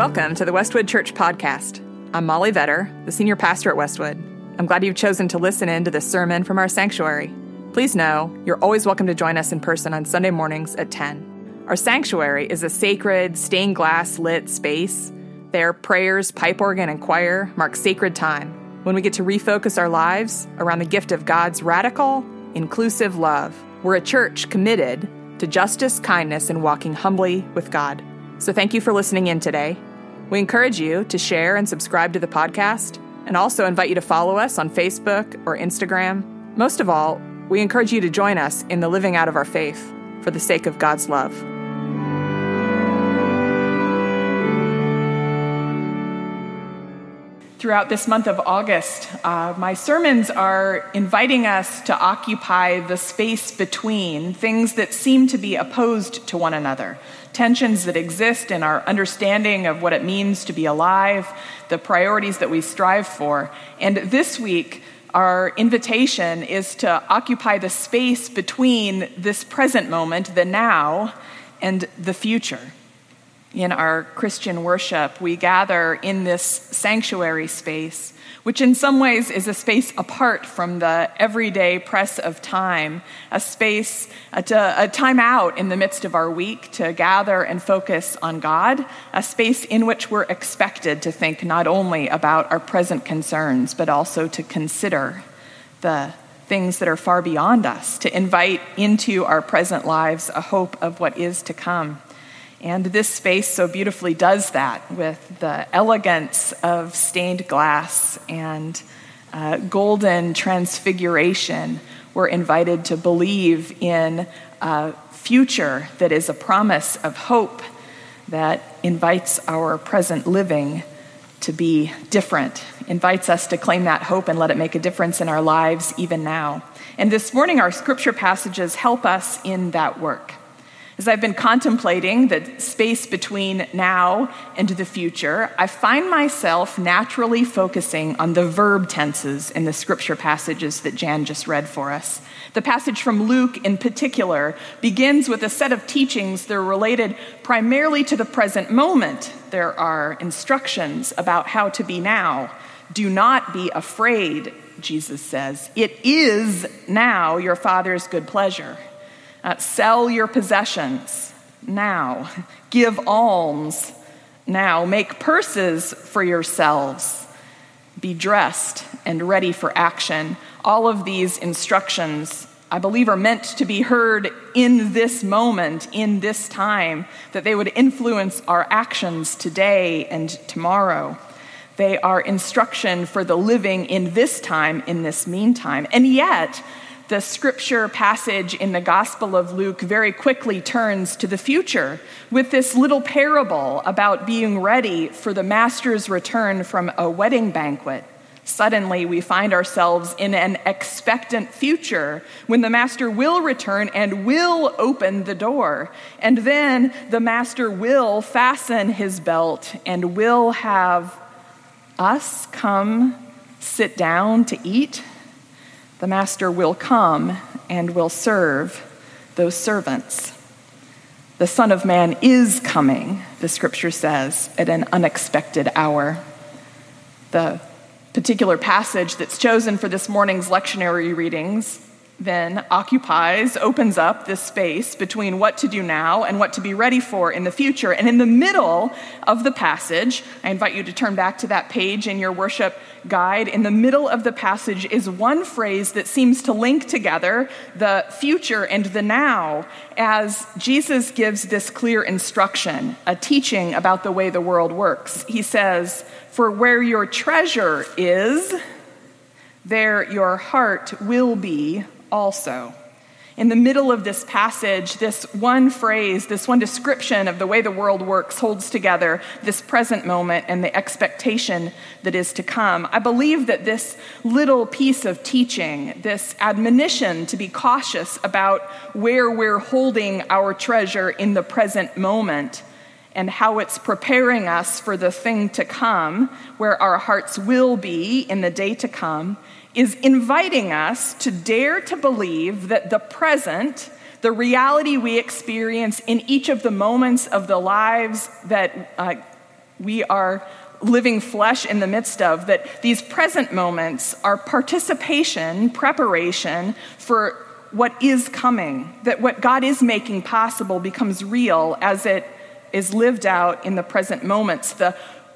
Welcome to the Westwood Church Podcast. I'm Molly Vetter, the senior pastor at Westwood. I'm glad you've chosen to listen in to this sermon from our sanctuary. Please know you're always welcome to join us in person on Sunday mornings at 10. Our sanctuary is a sacred, stained glass lit space. There, prayers, pipe organ, and choir mark sacred time when we get to refocus our lives around the gift of God's radical, inclusive love. We're a church committed to justice, kindness, and walking humbly with God. So thank you for listening in today. We encourage you to share and subscribe to the podcast, and also invite you to follow us on Facebook or Instagram. Most of all, we encourage you to join us in the living out of our faith for the sake of God's love. Throughout this month of August, my sermons are inviting us to occupy the space between things that seem to be opposed to one another, tensions that exist in our understanding of what it means to be alive, the priorities that we strive for. And this week, our invitation is to occupy the space between this present moment, the now, and the future. In our Christian worship, we gather in this sanctuary space, which in some ways is a space apart from the everyday press of time, a space, a time out in the midst of our week to gather and focus on God, a space in which we're expected to think not only about our present concerns, but also to consider the things that are far beyond us, to invite into our present lives a hope of what is to come. And this space so beautifully does that with the elegance of stained glass and golden transfiguration. We're invited to believe in a future that is a promise of hope that invites our present living to be different, invites us to claim that hope and let it make a difference in our lives even now. And this morning, our scripture passages help us in that work. As I've been contemplating the space between now and the future, I find myself naturally focusing on the verb tenses in the scripture passages that Jan just read for us. The passage from Luke in particular begins with a set of teachings that are related primarily to the present moment. There are instructions about how to be now. Do not be afraid, Jesus says. It is now your Father's good pleasure. Sell your possessions now. Give alms now. Make purses for yourselves. Be dressed and ready for action. All of these instructions, I believe, are meant to be heard in this moment, in this time, that they would influence our actions today and tomorrow. They are instruction for the living in this time, in this meantime. And yet, the scripture passage in the Gospel of Luke very quickly turns to the future with this little parable about being ready for the master's return from a wedding banquet. Suddenly, we find ourselves in an expectant future when the master will return and will open the door. And then the master will fasten his belt and will have us come sit down to eat. The master will come and will serve those servants. The Son of Man is coming, the scripture says, at an unexpected hour. The particular passage that's chosen for this morning's lectionary readings then opens up this space between what to do now and what to be ready for in the future. And in the middle of the passage, I invite you to turn back to that page in your worship guide. In the middle of the passage is one phrase that seems to link together the future and the now as Jesus gives this clear instruction, a teaching about the way the world works. He says, "For where your treasure is, there your heart will be also." In the middle of this passage, this one phrase, this one description of the way the world works holds together this present moment and the expectation that is to come. I believe that this little piece of teaching, this admonition to be cautious about where we're holding our treasure in the present moment and how it's preparing us for the thing to come, where our hearts will be in the day to come, is inviting us to dare to believe that the present, the reality we experience in each of the moments of the lives that we are living flesh in the midst of, that these present moments are participation, preparation for what is coming, that what God is making possible becomes real as it is lived out in the present moments. The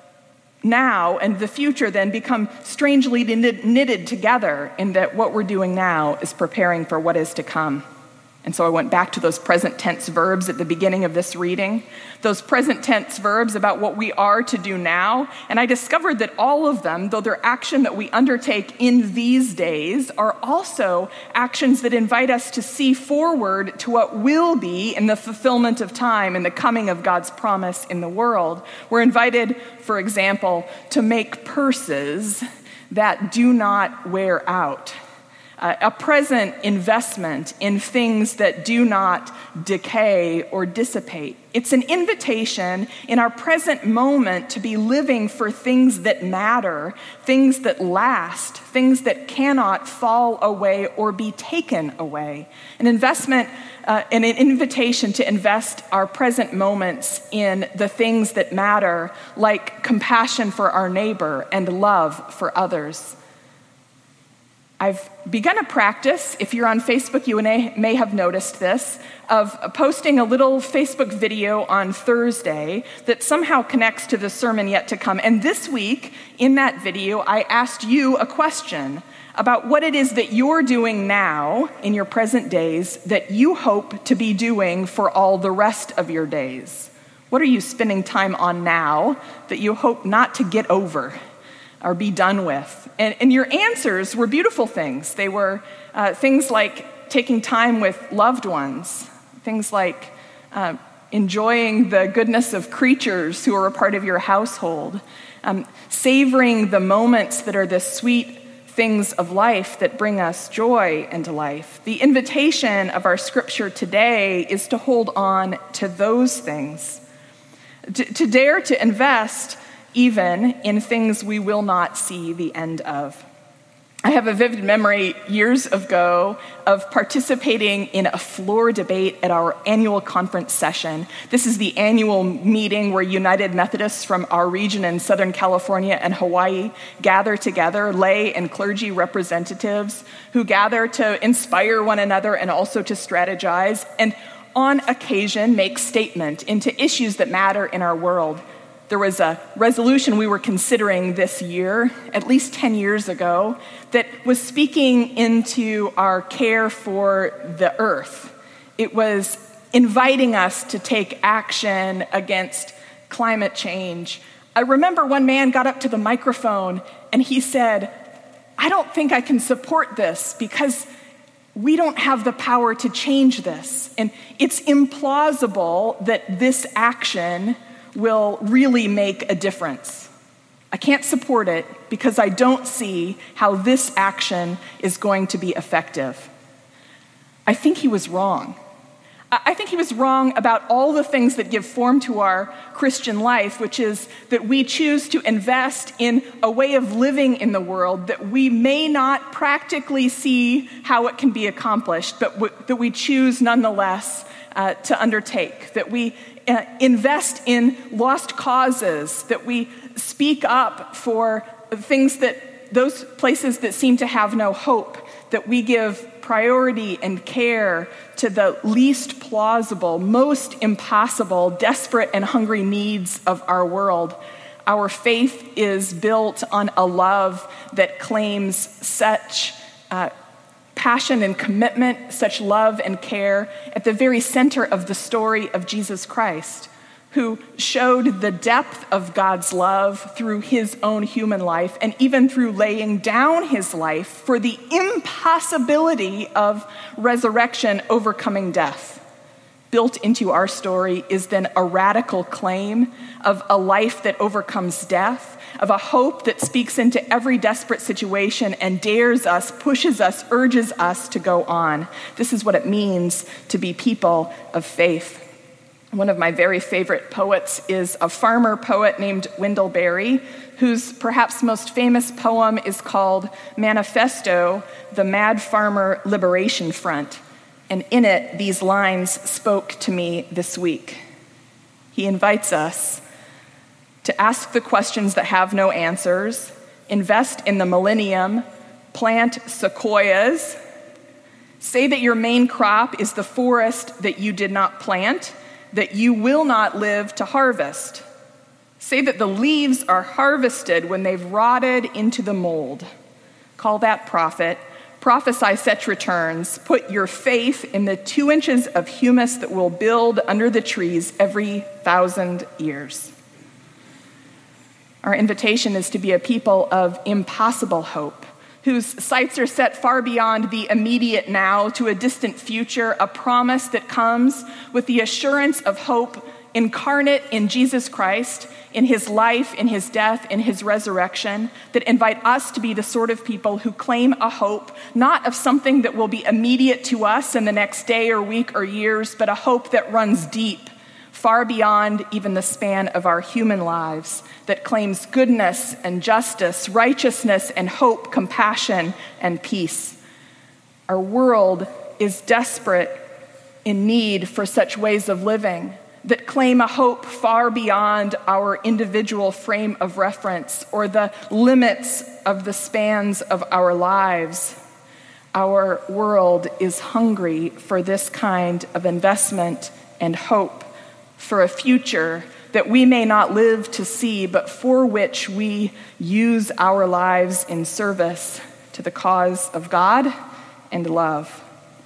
now and the future then become strangely knitted together in that what we're doing now is preparing for what is to come. And so I went back to those present tense verbs at the beginning of this reading, those present tense verbs about what we are to do now. And I discovered that all of them, though they're action that we undertake in these days, are also actions that invite us to see forward to what will be in the fulfillment of time and the coming of God's promise in the world. We're invited, for example, to make purses that do not wear out. A present investment in things that do not decay or dissipate. It's an invitation in our present moment to be living for things that matter, things that last, things that cannot fall away or be taken away. An investment and an invitation to invest our present moments in the things that matter, like compassion for our neighbor and love for others. I've begun a practice, if you're on Facebook, you may have noticed this, of posting a little Facebook video on Thursday that somehow connects to the sermon yet to come. And this week, in that video, I asked you a question about what it is that you're doing now in your present days that you hope to be doing for all the rest of your days. What are you spending time on now that you hope not to get over or be done with? And your answers were beautiful things. They were things like taking time with loved ones, things like enjoying the goodness of creatures who are a part of your household, savoring the moments that are the sweet things of life that bring us joy into life. The invitation of our scripture today is to hold on to those things, to dare to invest even in things we will not see the end of. I have a vivid memory years ago of participating in a floor debate at our annual conference session. This is the annual meeting where United Methodists from our region in Southern California and Hawaii gather together, lay and clergy representatives who gather to inspire one another and also to strategize, and on occasion make statement into issues that matter in our world. There was a resolution we were considering this year, at least 10 years ago, that was speaking into our care for the earth. It was inviting us to take action against climate change. I remember one man got up to the microphone and he said, "I don't think I can support this because we don't have the power to change this. And it's implausible that this action will really make a difference. I can't support it because I don't see how this action is going to be effective." I think he was wrong. I think he was wrong about all the things that give form to our Christian life, which is that we choose to invest in a way of living in the world that we may not practically see how it can be accomplished, but that we choose nonetheless to undertake, that we invest in lost causes, that we speak up for things that those places that seem to have no hope, that we give priority and care to the least plausible, most impossible, desperate and hungry needs of our world. Our faith is built on a love that claims such passion and commitment, such love and care at the very center of the story of Jesus Christ, who showed the depth of God's love through his own human life and even through laying down his life for the impossibility of resurrection overcoming death. Built into our story is then a radical claim of a life that overcomes death, of a hope that speaks into every desperate situation and dares us, pushes us, urges us to go on. This is what it means to be people of faith. One of my very favorite poets is a farmer poet named Wendell Berry, whose perhaps most famous poem is called Manifesto, the Mad Farmer Liberation Front. And in it, these lines spoke to me this week. He invites us to ask the questions that have no answers, invest in the millennium, plant sequoias, say that your main crop is the forest that you did not plant, that you will not live to harvest. Say that the leaves are harvested when they've rotted into the mold. Call that prophet. Prophesy such returns. Put your faith in the 2 inches of humus that will build under the trees every 1,000 years. Our invitation is to be a people of impossible hope, whose sights are set far beyond the immediate now to a distant future, a promise that comes with the assurance of hope incarnate in Jesus Christ, in his life, in his death, in his resurrection, that invite us to be the sort of people who claim a hope, not of something that will be immediate to us in the next day or week or years, but a hope that runs deep, far beyond even the span of our human lives, that claims goodness and justice, righteousness and hope, compassion and peace. Our world is desperate in need for such ways of living that claim a hope far beyond our individual frame of reference or the limits of the spans of our lives. Our world is hungry for this kind of investment and hope, for a future that we may not live to see, but for which we use our lives in service to the cause of God and love.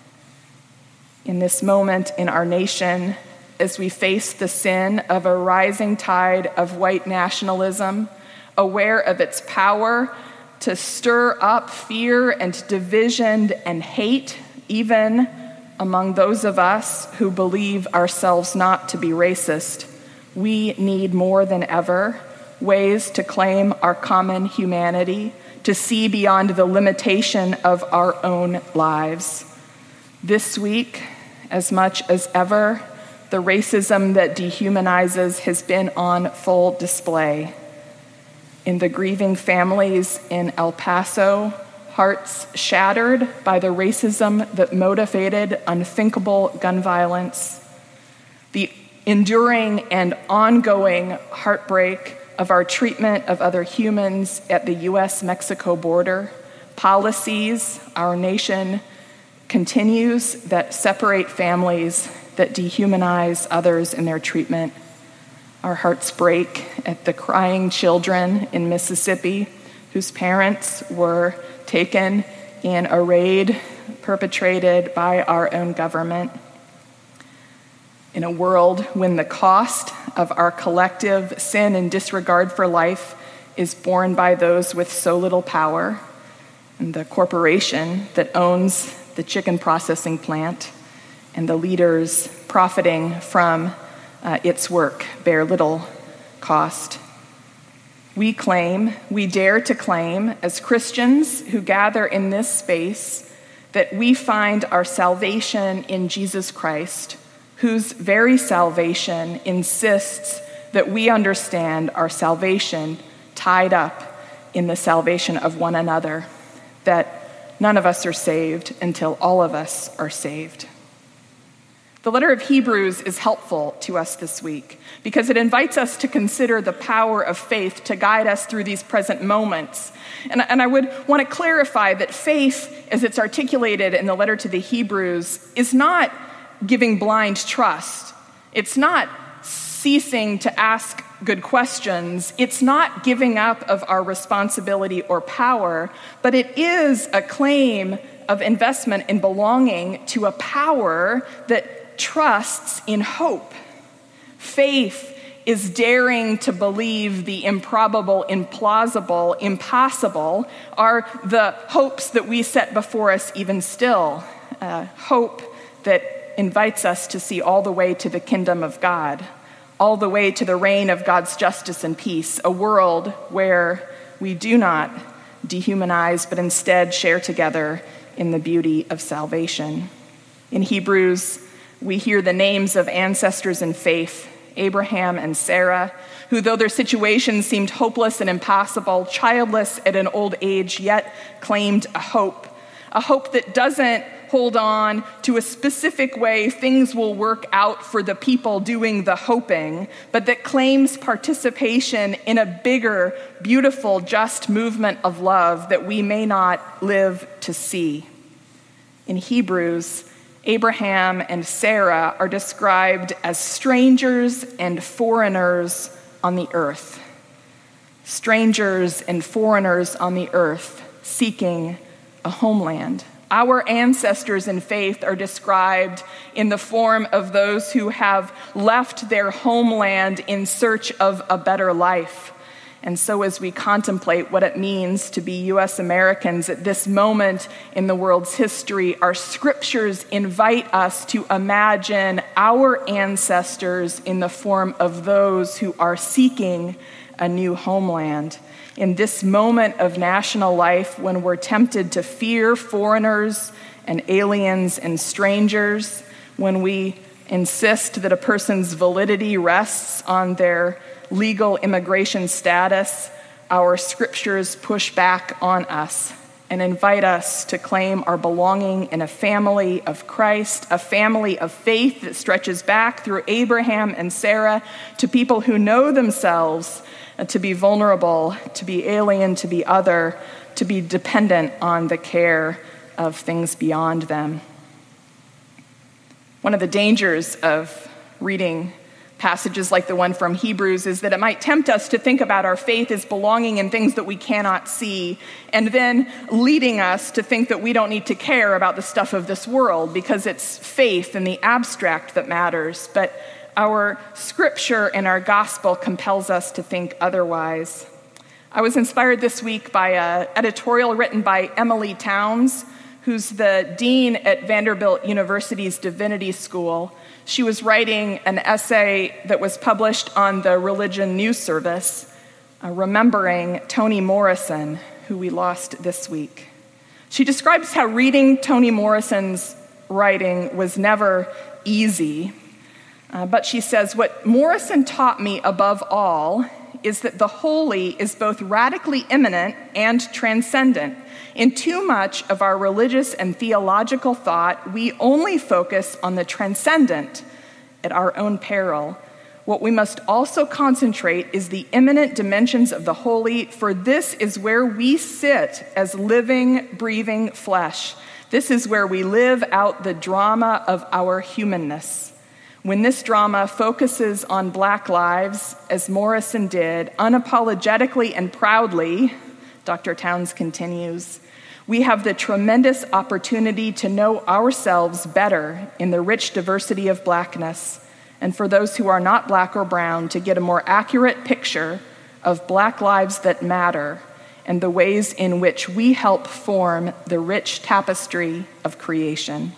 In this moment in our nation, as we face the sin of a rising tide of white nationalism, aware of its power to stir up fear and division and hate, even among those of us who believe ourselves not to be racist, we need more than ever ways to claim our common humanity, to see beyond the limitation of our own lives. This week, as much as ever, the racism that dehumanizes has been on full display. In the grieving families in El Paso, hearts shattered by the racism that motivated unthinkable gun violence, the enduring and ongoing heartbreak of our treatment of other humans at the US-Mexico border, policies our nation continues that separate families, that dehumanize others in their treatment. Our hearts break at the crying children in Mississippi whose parents were taken in a raid perpetrated by our own government. In a world when the cost of our collective sin and disregard for life is borne by those with so little power, and the corporation that owns the chicken processing plant and the leaders profiting from its work bear little cost. We dare to claim, as Christians who gather in this space, that we find our salvation in Jesus Christ, whose very salvation insists that we understand our salvation tied up in the salvation of one another, that none of us are saved until all of us are saved. The letter of Hebrews is helpful to us this week because it invites us to consider the power of faith to guide us through these present moments. And I would want to clarify that faith, as it's articulated in the letter to the Hebrews, is not giving blind trust. It's not ceasing to ask good questions. It's not giving up of our responsibility or power, but it is a claim of investment in belonging to a power that trusts in hope. Faith is daring to believe the improbable, implausible, impossible are the hopes that we set before us even still. Hope that invites us to see all the way to the kingdom of God, all the way to the reign of God's justice and peace, a world where we do not dehumanize, but instead share together in the beauty of salvation. In Hebrews, we hear the names of ancestors in faith, Abraham and Sarah, who, though their situation seemed hopeless and impossible, childless at an old age, yet claimed a hope that doesn't hold on to a specific way things will work out for the people doing the hoping, but that claims participation in a bigger, beautiful, just movement of love that we may not live to see. In Hebrews, Abraham and Sarah are described as strangers and foreigners on the earth. Strangers and foreigners on the earth seeking a homeland. Our ancestors in faith are described in the form of those who have left their homeland in search of a better life. And so as we contemplate what it means to be U.S. Americans at this moment in the world's history, our scriptures invite us to imagine our ancestors in the form of those who are seeking a new homeland. In this moment of national life, when we're tempted to fear foreigners and aliens and strangers, when we insist that a person's validity rests on their legal immigration status, our scriptures push back on us and invite us to claim our belonging in a family of Christ, a family of faith that stretches back through Abraham and Sarah to people who know themselves to be vulnerable, to be alien, to be other, to be dependent on the care of things beyond them. One of the dangers of reading passages like the one from Hebrews is that it might tempt us to think about our faith as belonging in things that we cannot see, and then leading us to think that we don't need to care about the stuff of this world because it's faith in the abstract that matters. But our scripture and our gospel compels us to think otherwise. I was inspired this week by an editorial written by Emily Towns, who's the dean at Vanderbilt University's Divinity School. She was writing an essay that was published on the Religion News Service, remembering Toni Morrison, who we lost this week. She describes how reading Toni Morrison's writing was never easy, but she says, "What Morrison taught me above all is that the holy is both radically immanent and transcendent. In too much of our religious and theological thought, we only focus on the transcendent at our own peril. What we must also concentrate is the immanent dimensions of the holy, for this is where we sit as living, breathing flesh. This is where we live out the drama of our humanness. When this drama focuses on Black lives, as Morrison did, unapologetically and proudly," Dr. Towns continues, "we have the tremendous opportunity to know ourselves better in the rich diversity of Blackness, and for those who are not Black or brown, to get a more accurate picture of Black lives that matter and the ways in which we help form the rich tapestry of creation."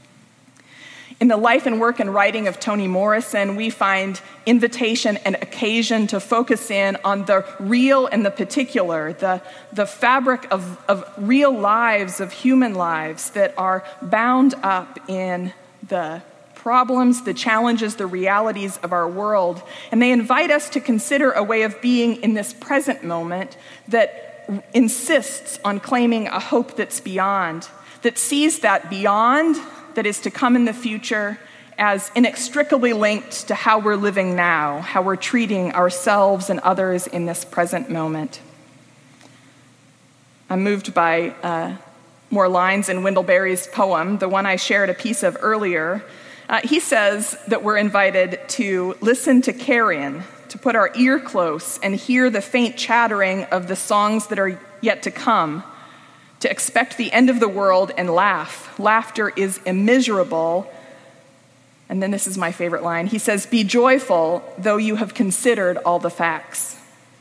In the life and work and writing of Toni Morrison, we find invitation and occasion to focus in on the real and the particular, the fabric of real lives, of human lives that are bound up in the problems, the challenges, the realities of our world. And they invite us to consider a way of being in this present moment that insists on claiming a hope that's beyond, that sees that beyond that is to come in the future as inextricably linked to how we're living now, how we're treating ourselves and others in this present moment. I'm moved by more lines in Wendell Berry's poem, the one I shared a piece of earlier. He says that we're invited to listen to carrion, to put our ear close and hear the faint chattering of the songs that are yet to come, to expect the end of the world and laugh. Laughter is immeasurable. And then this is my favorite line. He says, "Be joyful, though you have considered all the facts."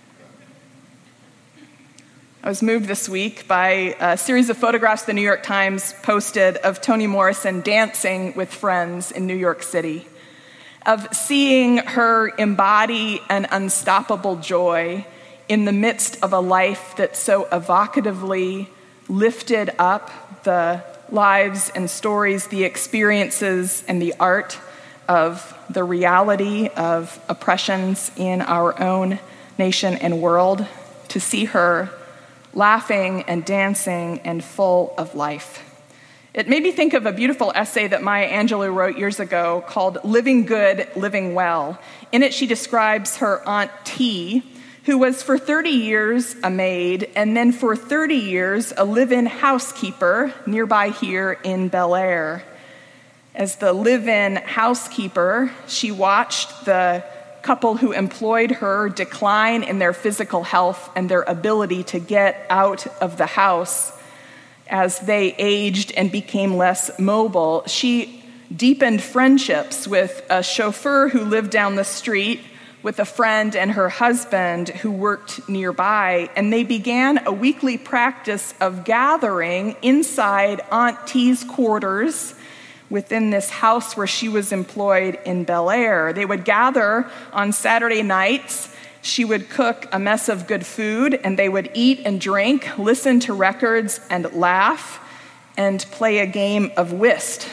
I was moved this week by a series of photographs the New York Times posted of Toni Morrison dancing with friends in New York City, of seeing her embody an unstoppable joy in the midst of a life that so evocatively lifted up the lives and stories, the experiences and the art of the reality of oppressions in our own nation and world, to see her laughing and dancing and full of life. It made me think of a beautiful essay that Maya Angelou wrote years ago called Living Good, Living Well. In it, she describes her Aunt T, who was for 30 years a maid, and then for 30 years a live-in housekeeper nearby here in Bel Air. As the live-in housekeeper, she watched the couple who employed her decline in their physical health and their ability to get out of the house. As they aged and became less mobile, she deepened friendships with a chauffeur who lived down the street, with a friend and her husband who worked nearby, and they began a weekly practice of gathering inside Aunt T's quarters within this house where she was employed in Bel Air. They would gather on Saturday nights. She would cook a mess of good food, and they would eat and drink, listen to records, and laugh, and play a game of whist.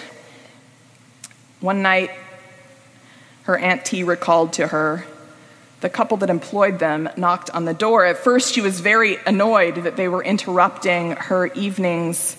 One night, her Aunt T recalled to her, the couple that employed them knocked on the door. At first, she was very annoyed that they were interrupting her evening's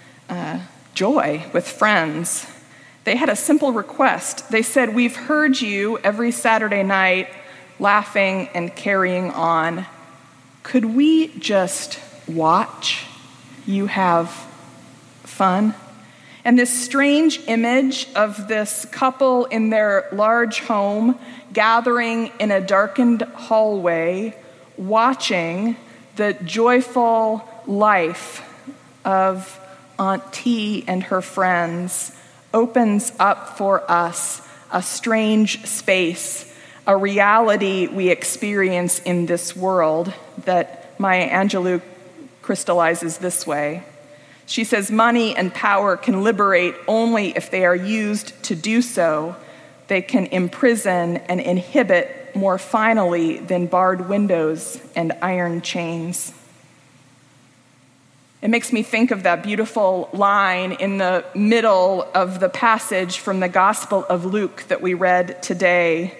joy with friends. They had a simple request. They said, "We've heard you every Saturday night laughing and carrying on. Could we just watch you have fun?" And this strange image of this couple in their large home gathering in a darkened hallway, watching the joyful life of Aunt T and her friends, opens up for us a strange space, a reality we experience in this world that Maya Angelou crystallizes this way. She says, money and power can liberate only if they are used to do so. They can imprison and inhibit more finally than barred windows and iron chains. It makes me think of that beautiful line in the middle of the passage from the Gospel of Luke that we read today.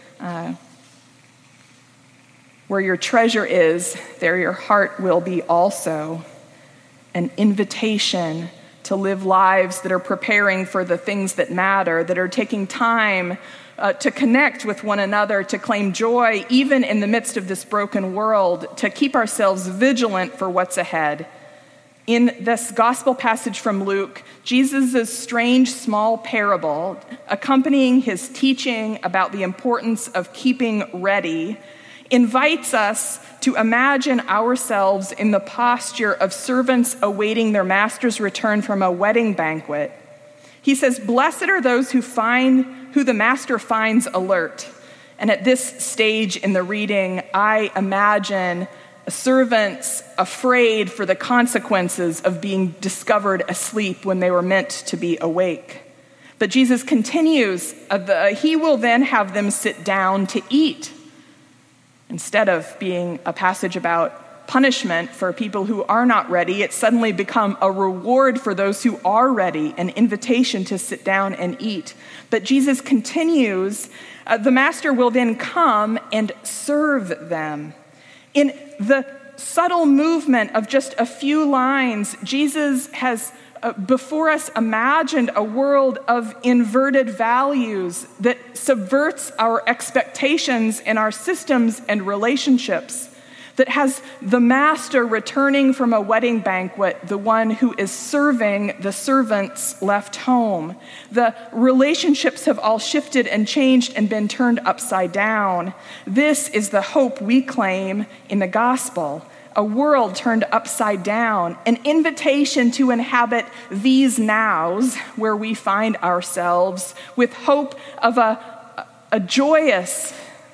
Where your treasure is, there your heart will be also. An invitation to live lives that are preparing for the things that matter, that are taking time to connect with one another, to claim joy even in the midst of this broken world, to keep ourselves vigilant for what's ahead. In this gospel passage from Luke, Jesus' strange small parable, accompanying his teaching about the importance of keeping ready, invites us to imagine ourselves in the posture of servants awaiting their master's return from a wedding banquet. He says, "Blessed are those who the master finds alert." And at this stage in the reading, I imagine servants afraid for the consequences of being discovered asleep when they were meant to be awake. But Jesus continues, he will then have them sit down to eat. Instead of being a passage about punishment for people who are not ready, it's suddenly become a reward for those who are ready, an invitation to sit down and eat. But Jesus continues, the master will then come and serve them. In the subtle movement of just a few lines, Jesus has before us imagined a world of inverted values that subverts our expectations in our systems and relationships, that has the master returning from a wedding banquet, the one who is serving the servants left home. The relationships have all shifted and changed and been turned upside down. This is the hope we claim in the gospel. A world turned upside down, an invitation to inhabit these nows where we find ourselves with hope of a joyous,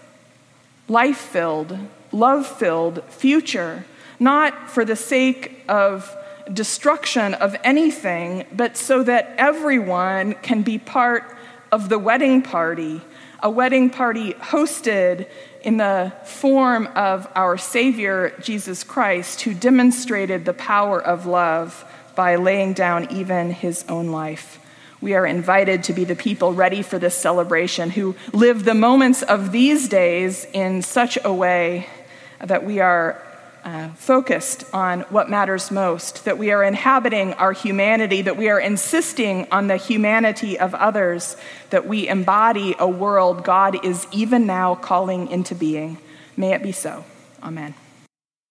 life-filled, love-filled future, not for the sake of destruction of anything, but so that everyone can be part of the wedding party, a wedding party hosted in the form of our Savior, Jesus Christ, who demonstrated the power of love by laying down even his own life. We are invited to be the people ready for this celebration, who live the moments of these days in such a way that we are focused on what matters most, that we are inhabiting our humanity, that we are insisting on the humanity of others, that we embody a world God is even now calling into being. May it be so. Amen.